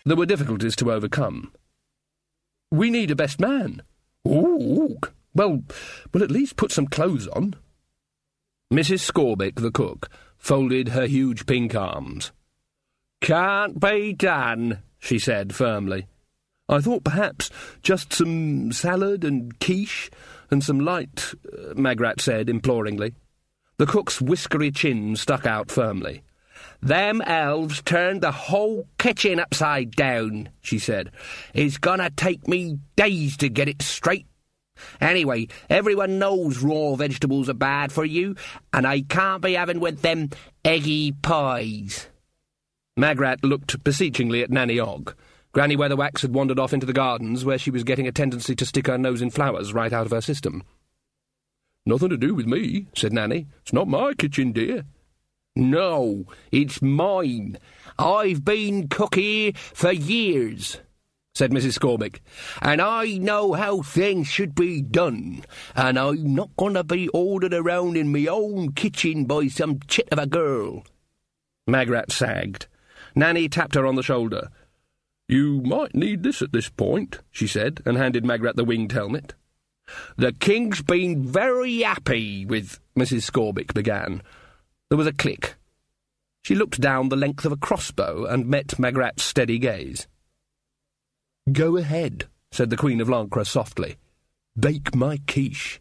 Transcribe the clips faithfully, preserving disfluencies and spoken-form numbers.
There were difficulties to overcome. "We need a best man." "Ooh, well, well, at least put some clothes on." Missus Scorbick, the cook, folded her huge pink arms. "Can't be done," she said firmly. "I thought perhaps just some salad and quiche and some light," uh, Magrat said imploringly. The cook's whiskery chin stuck out firmly. "Them elves turned the whole kitchen upside down," she said. "It's gonna take me days to get it straight. Anyway, everyone knows raw vegetables are bad for you, and I can't be having with them eggy pies." Magrat looked beseechingly at Nanny Ogg. Granny Weatherwax had wandered off into the gardens, where she was getting a tendency to stick her nose in flowers right out of her system. "Nothing to do with me," said Nanny. "It's not my kitchen, dear." "No, it's mine. I've been cook here for years," said Missus Scorbick, "and I know how things should be done, and I'm not going to be ordered around in my own kitchen by some chit of a girl." Magrat sagged. Nanny tapped her on the shoulder. "You might need this at this point," she said, and handed Magrat the winged helmet. "The King's been very happy with—" Missus Scorbick began. There was a click. She looked down the length of a crossbow and met Magrat's steady gaze. "Go ahead," said the Queen of Lancre softly. "Bake my quiche."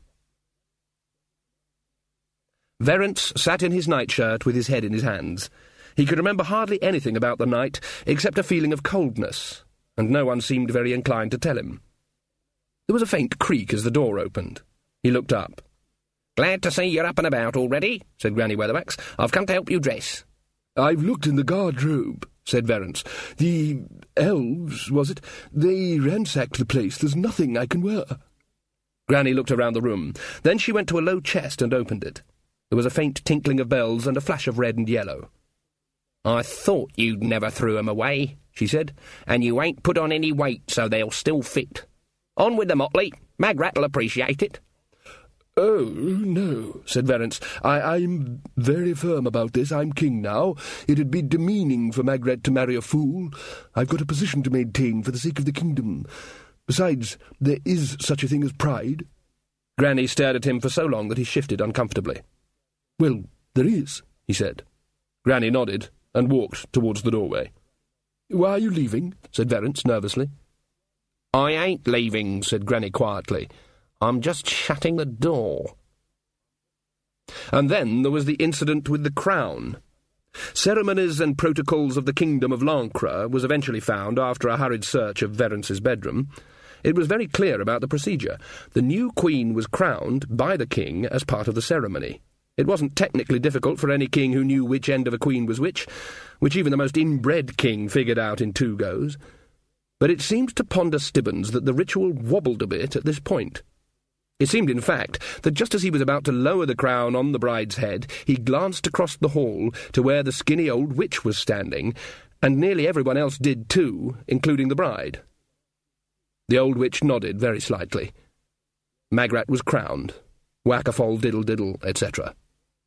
Verence sat in his nightshirt with his head in his hands. He could remember hardly anything about the night except a feeling of coldness, and no one seemed very inclined to tell him. There was a faint creak as the door opened. He looked up. "Glad to see you're up and about already," said Granny Weatherwax. "I've come to help you dress." "I've looked in the guard-robe," said Verence. "The elves, was it? They ransacked the place. There's nothing I can wear." Granny looked around the room. Then she went to a low chest and opened it. There was a faint tinkling of bells and a flash of red and yellow. "I thought you'd never threw 'em away," she said, "and you ain't put on any weight, so they'll still fit. On with the motley. Magrat'll appreciate it." "Oh, no," said Verence. I, I'm very firm about this. I'm king now. It'd be demeaning for Magrat to marry a fool. I've got a position to maintain for the sake of the kingdom. Besides, there is such a thing as pride." Granny stared at him for so long that he shifted uncomfortably. "Well, there is," he said. Granny nodded and walked towards the doorway. "Why are you leaving?" said Verence nervously. "I ain't leaving," said Granny quietly. "I'm just shutting the door." And then there was the incident with the crown. Ceremonies and Protocols of the Kingdom of Lancre was eventually found after a hurried search of Verence's bedroom. It was very clear about the procedure. The new queen was crowned by the king as part of the ceremony. It wasn't technically difficult for any king who knew which end of a queen was which, which even the most inbred king figured out in two goes. But it seemed to Ponder Stibbons that the ritual wobbled a bit at this point. It seemed, in fact, that just as he was about to lower the crown on the bride's head, he glanced across the hall to where the skinny old witch was standing, and nearly everyone else did too, including the bride. The old witch nodded very slightly. Magrat was crowned. Whack-a-fold, diddle-diddle, et cetera.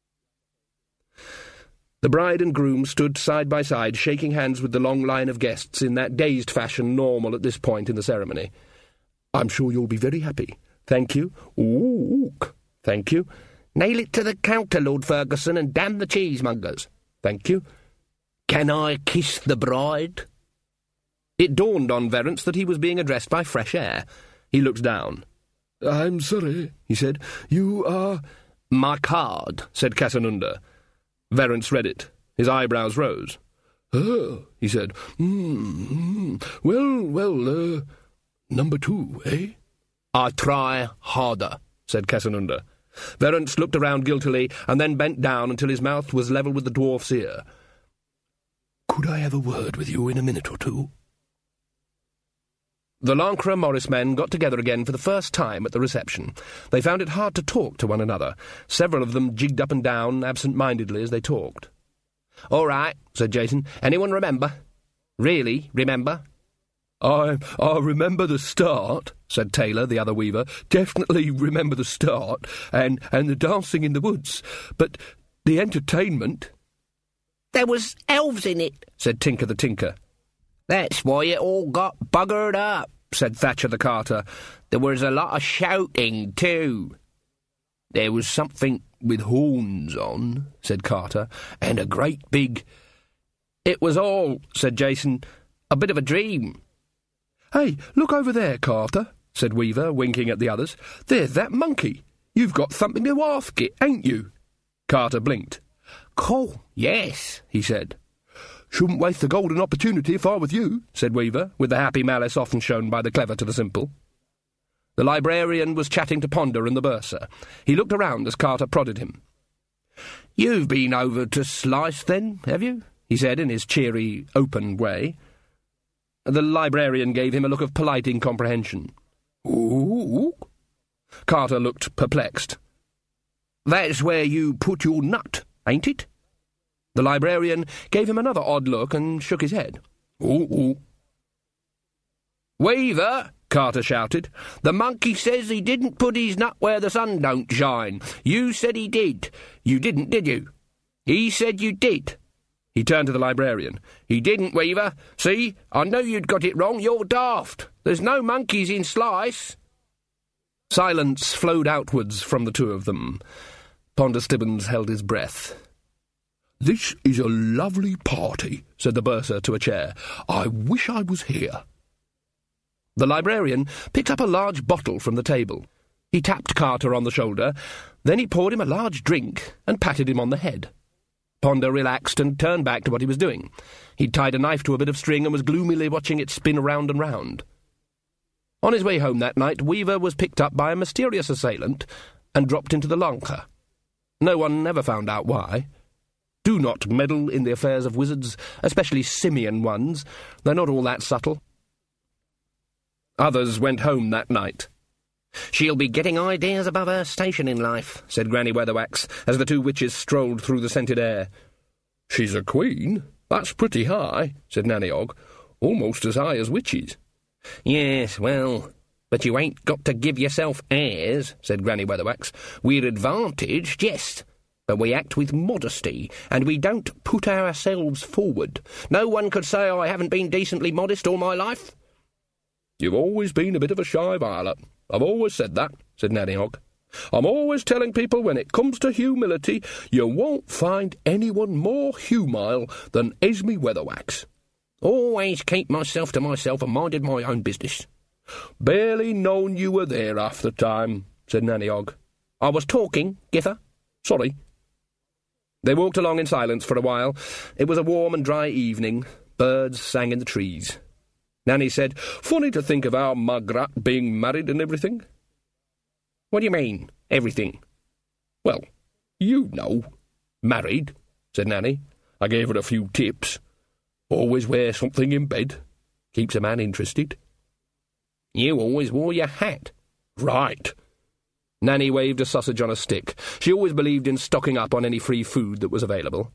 The bride and groom stood side by side, shaking hands with the long line of guests in that dazed fashion normal at this point in the ceremony. "I'm sure you'll be very happy. Thank you. Ooh, thank you. Nail it to the counter, Lord Ferguson, and damn the cheesemongers. Thank you. Can I kiss the bride?" It dawned on Verence that he was being addressed by fresh air. He looked down. "I'm sorry," he said. "You are—" "My card," said Casanunda. Verence read it. His eyebrows rose. "Oh," he said. Mm, mm. "Well, well, uh, number two, eh?" "I try harder," said Casanunda. Verence looked around guiltily and then bent down until his mouth was level with the dwarf's ear. "Could I have a word with you in a minute or two?" The Lancre Morris men got together again for the first time at the reception. They found it hard to talk to one another. Several of them jigged up and down absent-mindedly as they talked. "All right," said Jason. "Anyone remember? Really remember?" I, I remember the start," said Taylor, the other weaver. "Definitely remember the start, and, and the dancing in the woods. But the entertainment—" "There was elves in it," said Tinker the Tinker. "That's why it all got buggered up," said Thatcher the carter. "There was a lot of shouting, too." "There was something with horns on," said Carter, "and a great big—" "It was all," said Jason, "a bit of a dream." "Hey, look over there, Carter," said Weaver, winking at the others. "There's that monkey. You've got something to ask it, ain't you?" Carter blinked. "Cool, yes," he said. "Shouldn't waste the golden opportunity if I was you," said Weaver, with the happy malice often shown by the clever to the simple. The librarian was chatting to Ponder and the bursar. He looked around as Carter prodded him. "You've been over to Slice, then, have you?" he said in his cheery, open way. The librarian gave him a look of polite incomprehension. "Ooh?" Carter looked perplexed. "That's where you put your nut, ain't it?" The librarian gave him another odd look and shook his head. "Ooh, ooh." "Weaver!" Carter shouted. "The monkey says he didn't put his nut where the sun don't shine. You said he did. You didn't, did you? He said you did." He turned to the librarian. "He didn't, Weaver. See? I know you'd got it wrong. You're daft. There's no monkeys in Slice." Silence flowed outwards from the two of them. Ponder Stibbons held his breath. "This is a lovely party," said the bursar to a chair. "I wish I was here." The librarian picked up a large bottle from the table. He tapped Carter on the shoulder, then he poured him a large drink and patted him on the head. Ponder relaxed and turned back to what he was doing. He'd tied a knife to a bit of string and was gloomily watching it spin round and round. On his way home that night, Weaver was picked up by a mysterious assailant and dropped into the Lanka. No one ever found out why. Do not meddle in the affairs of wizards, especially simian ones. They're not all that subtle. Others went home that night. "She'll be getting ideas above her station in life," said Granny Weatherwax, as the two witches strolled through the scented air. "She's a queen. That's pretty high," said Nanny Ogg. "Almost as high as witches." "Yes, well, but you ain't got to give yourself airs," said Granny Weatherwax. "We're advantaged, yes, but we act with modesty, and we don't put ourselves forward. No one could say I haven't been decently modest all my life." "You've always been a bit of a shy violet. I've always said that," said Nanny Ogg. "I'm always telling people when it comes to humility, you won't find anyone more humile than Esme Weatherwax." "Always keep myself to myself and minded my own business." "Barely known you were there half the time," said Nanny Ogg. "I was talking, Gither." "Sorry." They walked along in silence for a while. It was a warm and dry evening. Birds sang in the trees. Nanny said, "Funny to think of our Magrat being married and everything." "What do you mean, everything?" "Well, you know. Married," said Nanny. "I gave her a few tips. Always wear something in bed. Keeps a man interested." "You always wore your hat." "Right." Nanny waved a sausage on a stick. She always believed in stocking up on any free food that was available.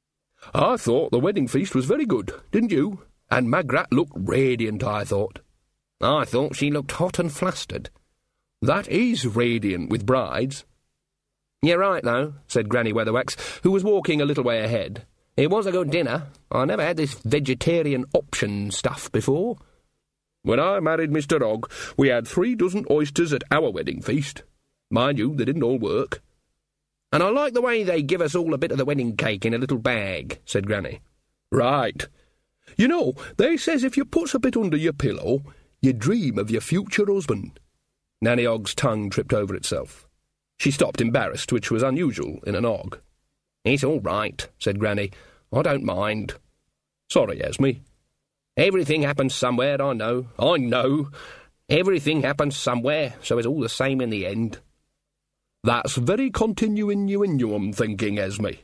"I thought the wedding feast was very good, didn't you? And Magrat looked radiant, I thought." "I thought she looked hot and flustered." "That is radiant with brides." "You're right, though," said Granny Weatherwax, who was walking a little way ahead. "It was a good dinner. I never had this vegetarian option stuff before." "When I married Mister Ogg, we had three dozen oysters at our wedding feast. Mind you, they didn't all work." "And I like the way they give us all a bit of the wedding cake in a little bag," said Granny. "Right. You know, they says if you puts a bit under your pillow, you dream of your future husband." Nanny Ogg's tongue tripped over itself. She stopped embarrassed, which was unusual in an Ogg. "It's all right," said Granny. "I don't mind." "Sorry, Esme." "Everything happens somewhere, I know. I know. Everything happens somewhere, so it's all the same in the end." "That's very continuing-you-in-you-um thinking, Esme."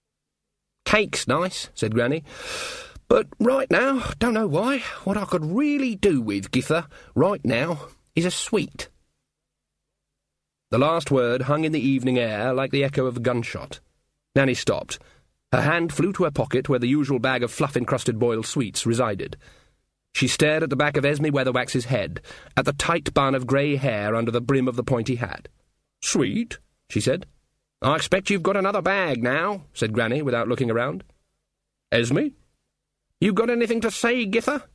"Cake's nice," said Granny. "But right now, don't know why, what I could really do with, Gither, right now, is a sweet." The last word hung in the evening air like the echo of a gunshot. Nanny stopped. Her hand flew to her pocket where the usual bag of fluff-encrusted boiled sweets resided. She stared at the back of Esme Weatherwax's head, at the tight bun of grey hair under the brim of the pointy hat. "Sweet?" she said. "I expect you've got another bag now," said Granny, without looking around. "Esme?" "You got anything to say, Gither?"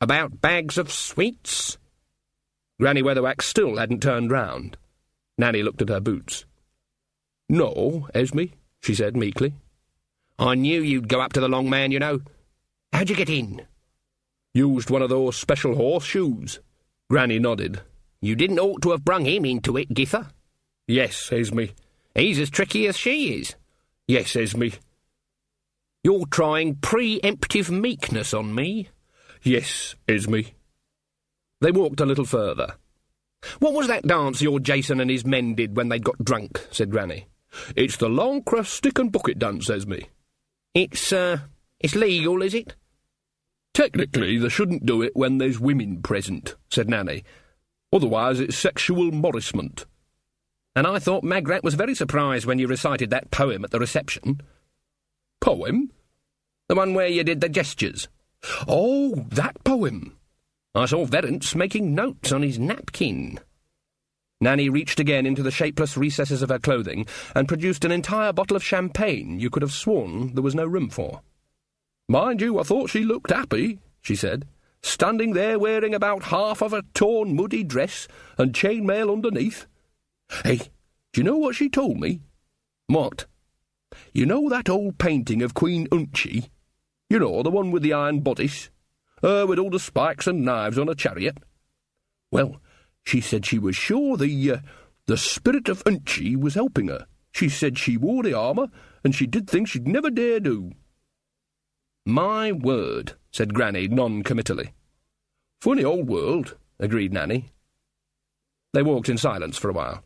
About bags of sweets?" Granny Weatherwax still hadn't turned round. Nanny looked at her boots. "No, Esme," she said meekly. "I knew you'd go up to the Long Man, you know. How'd you get in?" "Used one of those special horseshoes." Granny nodded. "You didn't ought to have brung him into it, Gither." "Yes, Esme." "He's as tricky as she is." "Yes, Esme." "You're trying pre-emptive meekness on me." "Yes, Esme." They walked a little further. "What was that dance your Jason and his men did when they'd got drunk?" said Granny. "It's the Longcross stick and bucket dance, Esme." It's, uh, it's legal, is it?" "Technically, they shouldn't do it when there's women present," said Nanny. "Otherwise it's sexual morrisement." "And I thought Magrat was very surprised when you recited that poem at the reception." "Poem?" "The one where you did the gestures." "Oh, that poem." "I saw Verence making notes on his napkin." Nanny reached again into the shapeless recesses of her clothing and produced an entire bottle of champagne you could have sworn there was no room for. "Mind you, I thought she looked happy," she said, "standing there wearing about half of a torn, muddy dress and chainmail underneath. Hey, do you know what she told me?" "What?" "You know that old painting of Queen Unchi? You know, the one with the iron bodice? Her with all the spikes and knives on a chariot? Well, she said she was sure the, uh, the spirit of Unchi was helping her. She said she wore the armour, and she did things she'd never dare do." "My word," said Granny non-committally. "Funny old world," agreed Nanny. They walked in silence for a while.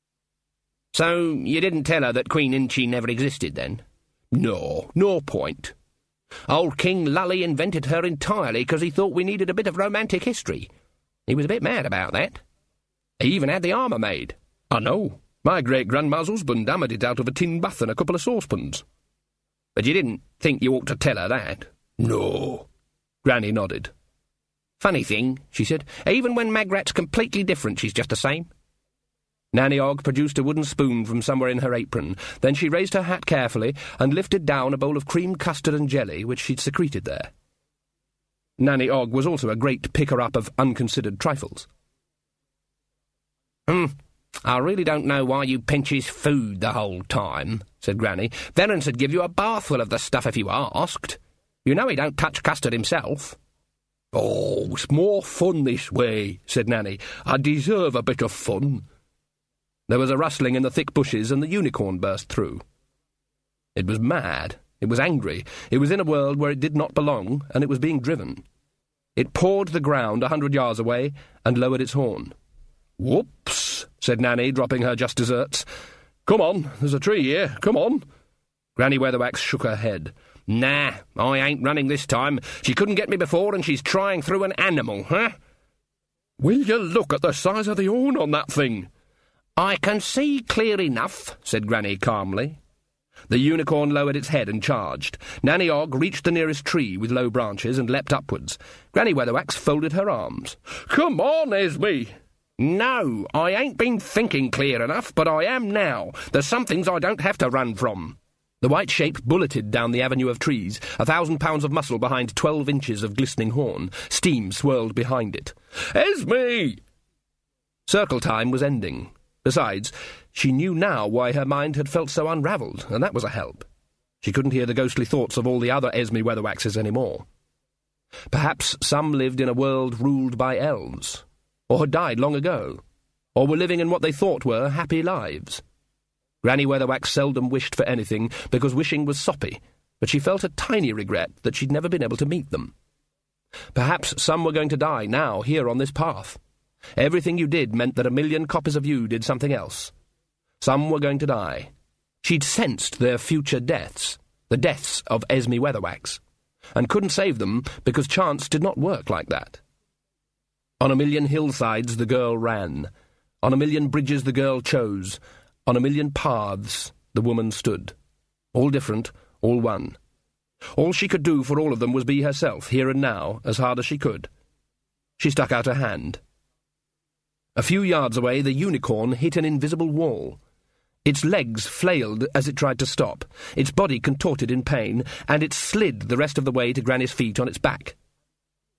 "So you didn't tell her that Queen Unchi never existed, then?" "No, no point. Old King Lully invented her entirely because he thought we needed a bit of romantic history. He was a bit mad about that. He even had the armour made." "I know. My great-grandma's husband hammered it out of a tin bath and a couple of saucepans." "But you didn't think you ought to tell her that?" "No." Granny nodded. "Funny thing," she said. "Even when Magrat's completely different, she's just the same." Nanny Ogg produced a wooden spoon from somewhere in her apron. Then she raised her hat carefully and lifted down a bowl of cream custard and jelly which she'd secreted there. Nanny Ogg was also a great picker-up of unconsidered trifles. "Hmm, I really don't know why you pinch his food the whole time," said Granny. "Verence would give you a bathful of the stuff if you asked. You know he don't touch custard himself." "Oh, it's more fun this way," said Nanny. "I deserve a bit of fun." There was a rustling in the thick bushes, and the unicorn burst through. It was mad. It was angry. It was in a world where it did not belong, and it was being driven. It pawed the ground a hundred yards away and lowered its horn. "Whoops," said Nanny, dropping her just desserts. "Come on, there's a tree here, come on." Granny Weatherwax shook her head. "Nah, I ain't running this time. She couldn't get me before, and she's trying through an animal, huh?" "Will you look at the size of the horn on that thing?" "I can see clear enough," said Granny calmly. The unicorn lowered its head and charged. Nanny Ogg reached the nearest tree with low branches and leapt upwards. Granny Weatherwax folded her arms. "Come on, Esme!" "No, I ain't been thinking clear enough, but I am now. There's some things I don't have to run from." The white shape bulleted down the avenue of trees, a thousand pounds of muscle behind twelve inches of glistening horn. Steam swirled behind it. "Esme!" Circle time was ending. Besides, she knew now why her mind had felt so unravelled, and that was a help. She couldn't hear the ghostly thoughts of all the other Esme Weatherwaxes any more. Perhaps some lived in a world ruled by elves, or had died long ago, or were living in what they thought were happy lives. Granny Weatherwax seldom wished for anything, because wishing was soppy, but she felt a tiny regret that she'd never been able to meet them. Perhaps some were going to die now, here on this path. Everything you did meant that a million copies of you did something else. Some were going to die. She'd sensed their future deaths, the deaths of Esme Weatherwax, and couldn't save them because chance did not work like that. On a million hillsides the girl ran. On a million bridges the girl chose. On a million paths the woman stood. All different, all one. All she could do for all of them was be herself, here and now, as hard as she could. She stuck out her hand. A few yards away, the unicorn hit an invisible wall. Its legs flailed as it tried to stop, its body contorted in pain, and it slid the rest of the way to Granny's feet on its back.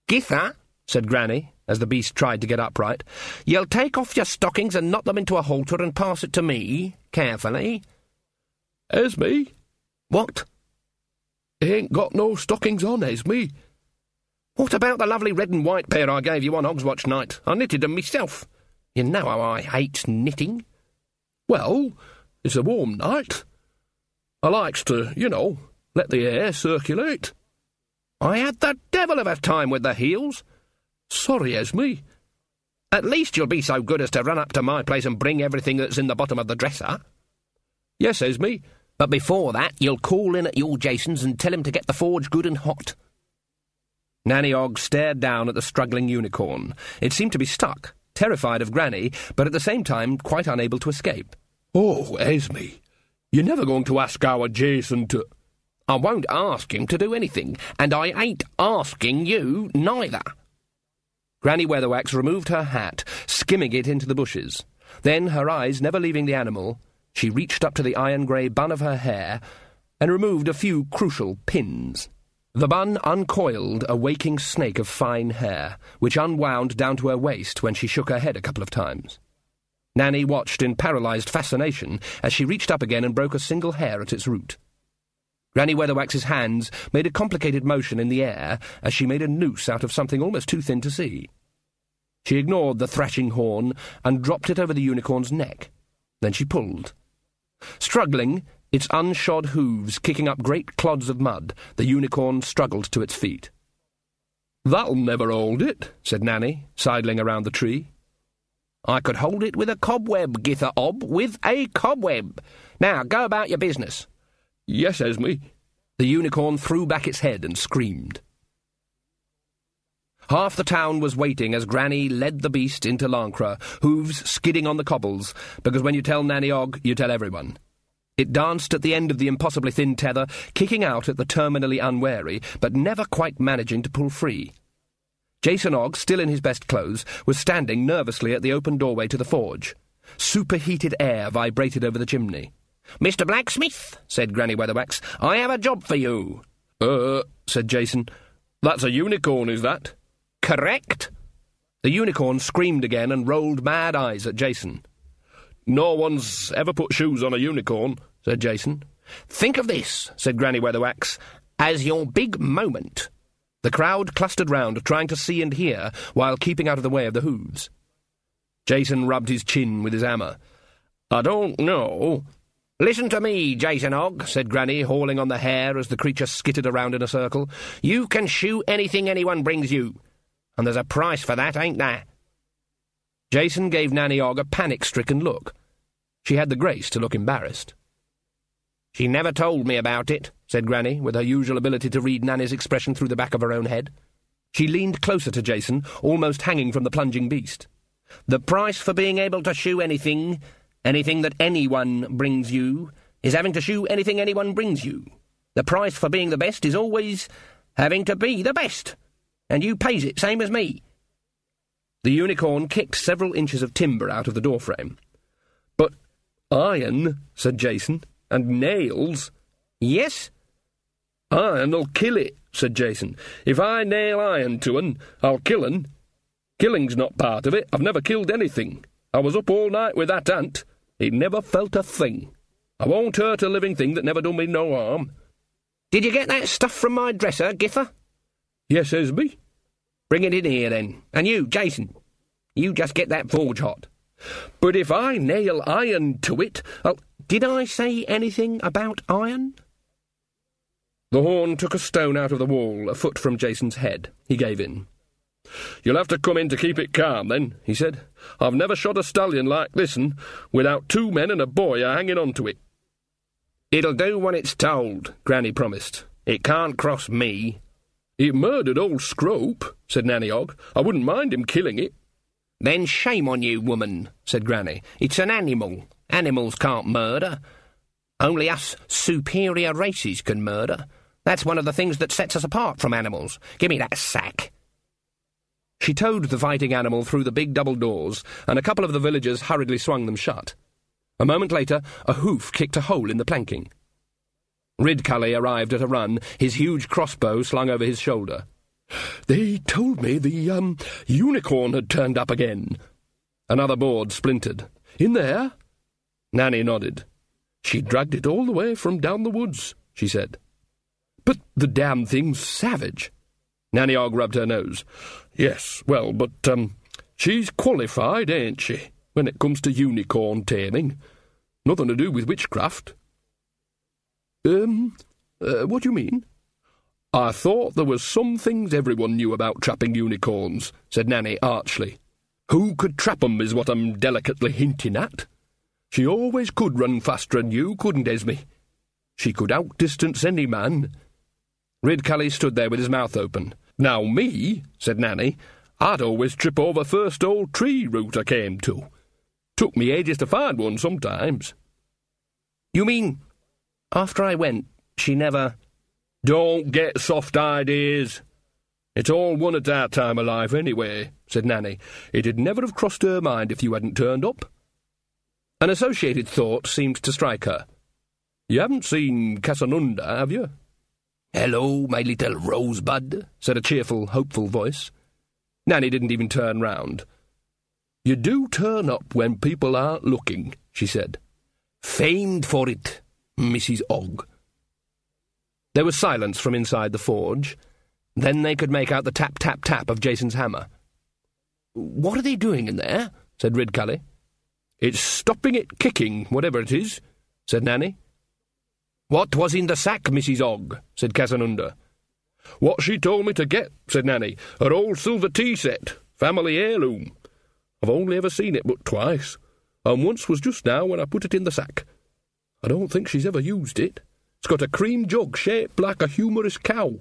Githa, said Granny, as the beast tried to get upright, you'll take off your stockings and knot them into a halter and pass it to me, carefully. Esme? What? Ain't got no stockings on, Esme. What about the lovely red and white pair I gave you on Hogswatch night? I knitted them myself. You know how I hate knitting. Well, it's a warm night. I likes to, you know, let the air circulate. I had the devil of a time with the heels. Sorry, Esme. At least you'll be so good as to run up to my place and bring everything that's in the bottom of the dresser. Yes, Esme. But before that, you'll call in at your Jason's and tell him to get the forge good and hot. Nanny Ogg stared down at the struggling unicorn. It seemed to be stuck, terrified of Granny, but at the same time quite unable to escape. Oh, Esme, you're never going to ask our Jason to... I won't ask him to do anything, and I ain't asking you neither. Granny Weatherwax removed her hat, skimming it into the bushes. Then, her eyes never leaving the animal, she reached up to the iron-grey bun of her hair and removed a few crucial pins. The bun uncoiled a waking snake of fine hair, which unwound down to her waist when she shook her head a couple of times. Nanny watched in paralysed fascination as she reached up again and broke a single hair at its root. Granny Weatherwax's hands made a complicated motion in the air as she made a noose out of something almost too thin to see. She ignored the thrashing horn and dropped it over the unicorn's neck. Then she pulled. Struggling, its unshod hooves kicking up great clods of mud, the unicorn struggled to its feet. "That'll never hold it," said Nanny, sidling around the tree. "I could hold it with a cobweb, Githa Ob, with a cobweb. Now, go about your business." "Yes, Esme." The unicorn threw back its head and screamed. Half the town was waiting as Granny led the beast into Lancre, hooves skidding on the cobbles, because when you tell Nanny Ogg, you tell everyone. It danced at the end of the impossibly thin tether, kicking out at the terminally unwary, but never quite managing to pull free. Jason Ogg, still in his best clothes, was standing nervously at the open doorway to the forge. Superheated air vibrated over the chimney. "Mister Blacksmith," said Granny Weatherwax, "I have a job for you." Uh, said Jason. "That's a unicorn, is that?" "Correct." The unicorn screamed again and rolled mad eyes at Jason. "No one's ever put shoes on a unicorn," said Jason. "Think of this," said Granny Weatherwax, "as your big moment." The crowd clustered round, trying to see and hear, while keeping out of the way of the hooves. Jason rubbed his chin with his hammer. "I don't know." "Listen to me, Jason Ogg," said Granny, hauling on the hair as the creature skittered around in a circle. "You can shoe anything anyone brings you. And there's a price for that, ain't there?" Jason gave Nanny Ogg a panic-stricken look. She had the grace to look embarrassed. "She never told me about it," said Granny, with her usual ability to read Nanny's expression through the back of her own head. She leaned closer to Jason, almost hanging from the plunging beast. "The price for being able to shoe anything, anything that anyone brings you, is having to shoe anything anyone brings you. The price for being the best is always having to be the best. And you pays it, same as me." The unicorn kicked several inches of timber out of the doorframe. "But iron," said Jason, "and nails." "Yes?" "Iron'll kill it," said Jason. "If I nail iron to 'un, I'll kill 'un. Killing's not part of it. I've never killed anything. I was up all night with that ant. It never felt a thing. I won't hurt a living thing that never done me no harm." "Did you get that stuff from my dresser, Githa?" "Yes, Esme." "Bring it in here, then. And you, Jason, you just get that forge hot." "But if I nail iron to it, I'll—" "Did I say anything about iron?" The horn took a stone out of the wall, a foot from Jason's head. He gave in. "You'll have to come in to keep it calm, then," he said. "I've never shot a stallion like this'n, without two men and a boy a-hanging on to it." "It'll do when it's told," Granny promised. "It can't cross me." "It murdered old Scrope," said Nanny Ogg. "I wouldn't mind him killing it." "Then shame on you, woman," said Granny. "It's an animal. Animals can't murder. Only us superior races can murder. That's one of the things that sets us apart from animals. Give me that sack." She towed the fighting animal through the big double doors, and a couple of the villagers hurriedly swung them shut. A moment later, a hoof kicked a hole in the planking. Ridcully arrived at a run, his huge crossbow slung over his shoulder. They told me the, um, unicorn had turned up again. Another board splintered. In there? Nanny nodded. She dragged it all the way from down the woods, she said. But the damn thing's savage. Nanny Ogg rubbed her nose. Yes, well, but, um, she's qualified, ain't she, when it comes to unicorn taming? Nothing to do with witchcraft. Um, uh, what do you mean? I thought there was some things everyone knew about trapping unicorns, said Nanny archly. Who could trap 'em is what I'm delicately hinting at. She always could run faster than you, couldn't Esme? She could outdistance any man. Ridcully stood there with his mouth open. Now me, said Nanny, I'd always trip over first old tree root I came to. Took me ages to find one sometimes. You mean, after I went, she never... Don't get soft ideas. It's all one at our time of life anyway, said Nanny. It'd never have crossed her mind if you hadn't turned up. An associated thought seemed to strike her. You haven't seen Casanunda, have you? Hello, my little rosebud, said a cheerful, hopeful voice. Nanny didn't even turn round. You do turn up when people aren't looking, she said. Famed for it, Missus Ogg. There was silence from inside the forge. Then they could make out the tap-tap-tap of Jason's hammer. What are they doing in there? Said Ridcully. It's stopping it kicking, whatever it is, said Nanny. What was in the sack, Missus Ogg? Said Casanunda. What she told me to get, said Nanny. Her old silver tea set, family heirloom. I've only ever seen it but twice, and once was just now when I put it in the sack. I don't think she's ever used it. It's got a cream jug shaped like a humorous cow.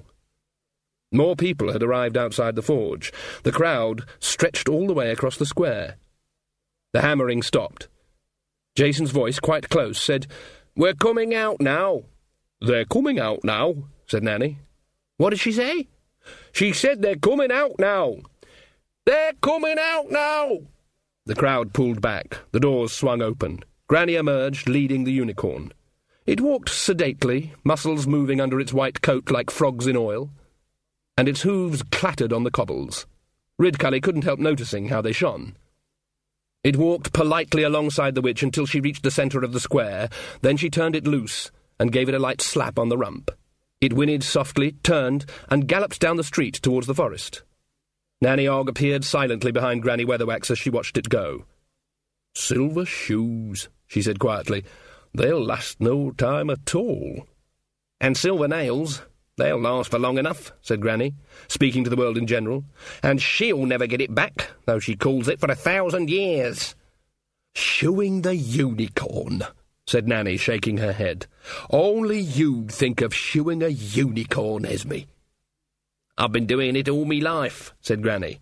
More people had arrived outside the forge. The crowd stretched all the way across the square. The hammering stopped. Jason's voice, quite close, said, We're coming out now. They're coming out now, said Nanny. What did she say? She said they're coming out now. They're coming out now. The crowd pulled back. The doors swung open. Granny emerged, leading the unicorn. It walked sedately, muscles moving under its white coat like frogs in oil, and its hooves clattered on the cobbles. Ridcully couldn't help noticing how they shone. It walked politely alongside the witch until she reached the centre of the square, then she turned it loose and gave it a light slap on the rump. It whinnied softly, turned, and galloped down the street towards the forest. Nanny Ogg appeared silently behind Granny Weatherwax as she watched it go. Silver shoes, she said quietly. They'll last no time at all. And silver nails, they'll last for long enough, said Granny, speaking to the world in general. And she'll never get it back, though she calls it for a thousand years. Shoeing the unicorn, said Nanny, shaking her head. Only you'd think of shoeing a unicorn, Esme. I've been doing it all me life, said Granny.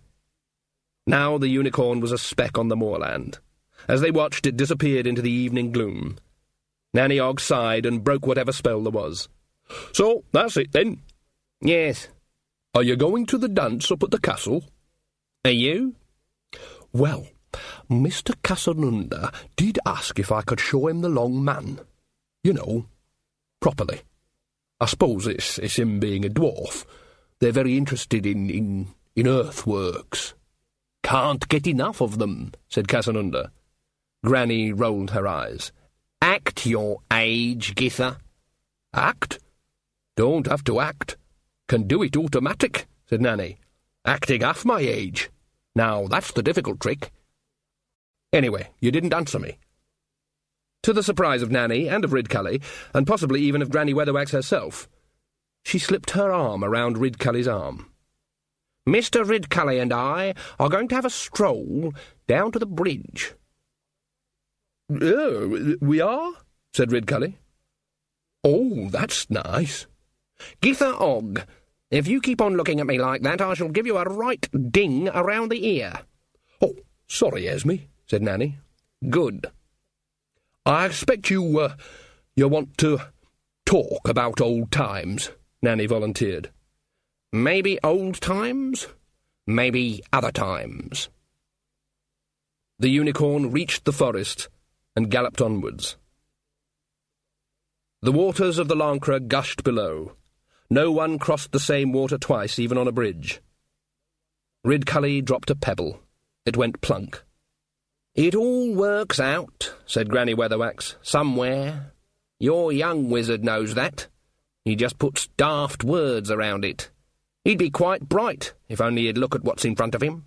Now the unicorn was a speck on the moorland. As they watched, it disappeared into the evening gloom. Nanny Ogg sighed and broke whatever spell there was. So, that's it then? Yes. Are you going to the dance up at the castle? Are you? Well, Mister Casanunda did ask if I could show him the long man. You know, properly. I suppose it's, it's him being a dwarf. They're very interested in, in, in earthworks. Can't get enough of them, said Casanunda. Granny rolled her eyes. Act your age, Githa. Act? Don't have to act. Can do it automatic, said Nanny. Acting half my age. Now, that's the difficult trick. Anyway, you didn't answer me. To the surprise of Nanny and of Ridcully, and possibly even of Granny Weatherwax herself, she slipped her arm around Ridcully's arm. Mister Ridcully and I are going to have a stroll down to the bridge. Oh, we are? said Ridcully. Oh, that's nice. Githa Ogg, if you keep on looking at me like that, I shall give you a right ding around the ear. Oh, sorry, Esme, said Nanny. Good. I expect you, uh, you want to talk about old times, Nanny volunteered. Maybe old times, maybe other times. The unicorn reached the forest and galloped onwards. The waters of the Lancre gushed below. No one crossed the same water twice, even on a bridge. Ridcully dropped a pebble. It went plunk. "It all works out," said Granny Weatherwax, "somewhere. Your young wizard knows that. He just puts daft words around it. He'd be quite bright, if only he'd look at what's in front of him."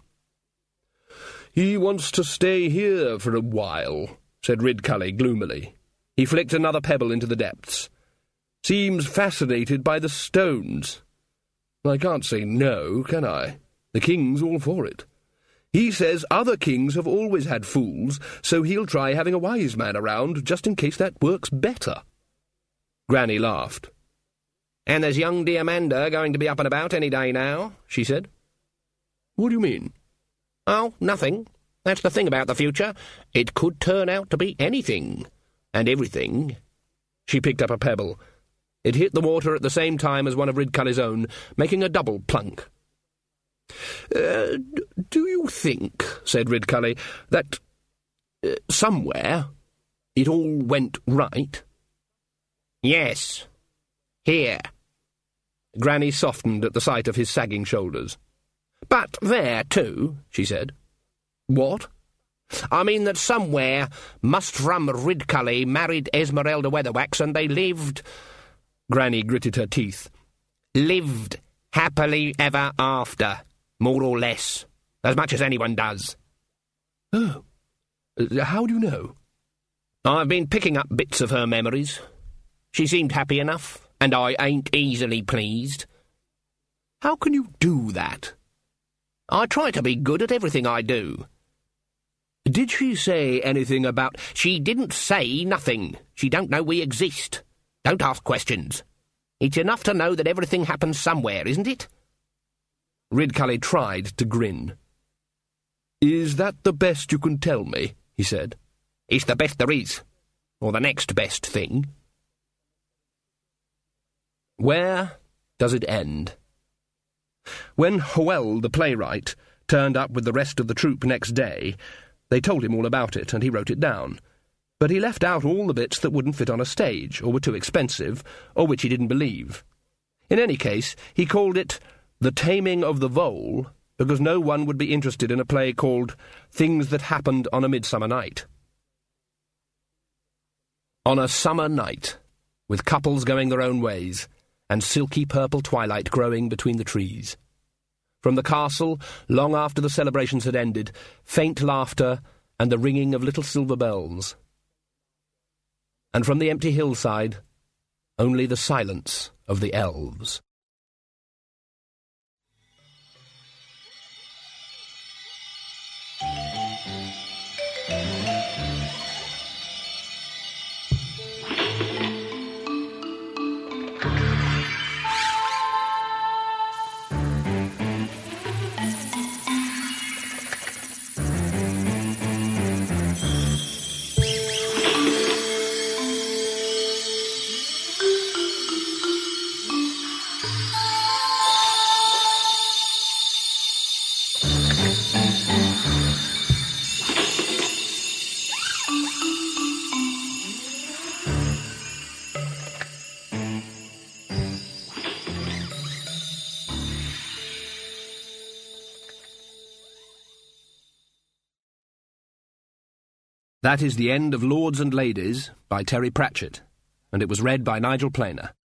"He wants to stay here for a while," said Ridcully gloomily. He flicked another pebble into the depths. "Seems fascinated by the stones. I can't say no, can I? The king's all for it. He says other kings have always had fools, so he'll try having a wise man around just in case that works better." Granny laughed. "And there's young Diamanda going to be up and about any day now," she said. "What do you mean?" "Oh, nothing. That's the thing about the future. It could turn out to be anything. And everything." She picked up a pebble. It hit the water at the same time as one of Ridcully's own, making a double plunk. Uh, do you think, said Ridcully, that uh, somewhere it all went right?" "Yes. Here." Granny softened at the sight of his sagging shoulders. "But there, too," she said. "What?" "I mean that somewhere Mustrum Ridcully married Esmeralda Weatherwax and they lived—" Granny gritted her teeth. "Lived happily ever after, more or less, as much as anyone does." "Oh. Uh, how do you know?" "I've been picking up bits of her memories. She seemed happy enough, and I ain't easily pleased." "How can you do that?" "I try to be good at everything I do." "Did she say anything about—" "She didn't say nothing. She don't know we exist. Don't ask questions. It's enough to know that everything happens somewhere, isn't it?" Ridcully tried to grin. "Is that the best you can tell me?" he said. "It's the best there is. Or the next best thing." Where does it end? When Howell, the playwright, turned up with the rest of the troupe next day, they told him all about it, and he wrote it down. But he left out all the bits that wouldn't fit on a stage, or were too expensive, or which he didn't believe. In any case, he called it The Taming of the Vole, because no one would be interested in a play called Things That Happened on a Midsummer Night. On a summer night, with couples going their own ways, and silky purple twilight growing between the trees. From the castle, long after the celebrations had ended, faint laughter and the ringing of little silver bells. And from the empty hillside, only the silence of the elves. That is the end of Lords and Ladies by Terry Pratchett, and it was read by Nigel Planer.